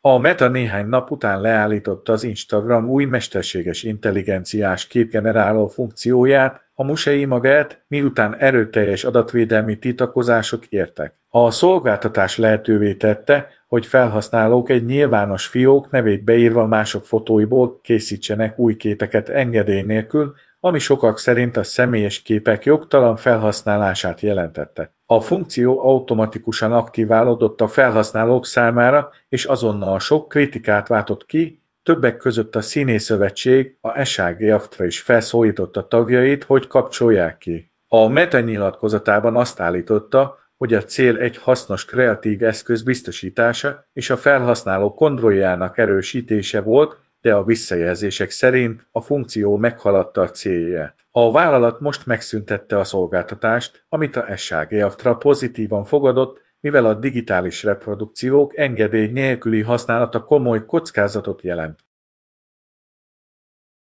A Meta néhány nap után leállította az Instagram új mesterséges intelligenciás képgeneráló funkcióját, a Musei magát, miután erőteljes adatvédelmi tiltakozások értek. A szolgáltatás lehetővé tette, hogy felhasználók egy nyilvános fiók nevét beírva mások fotóiból készítsenek új képeket engedély nélkül, ami sokak szerint a személyes képek jogtalan felhasználását jelentette. A funkció automatikusan aktiválódott a felhasználók számára, és azonnal sok kritikát váltott ki, többek között a Színészszövetség a SAG-AFTRA is felszólította tagjait, hogy kapcsolják ki. A Meta nyilatkozatában azt állította, hogy a cél egy hasznos kreatív eszköz biztosítása és a felhasználó kontrolljának erősítése volt, de a visszajelzések szerint a funkció meghaladta a célját. A vállalat most megszüntette a szolgáltatást, amit a SAG-AFTRA pozitívan fogadott, mivel a digitális reprodukciók engedély nélküli használata komoly kockázatot jelent.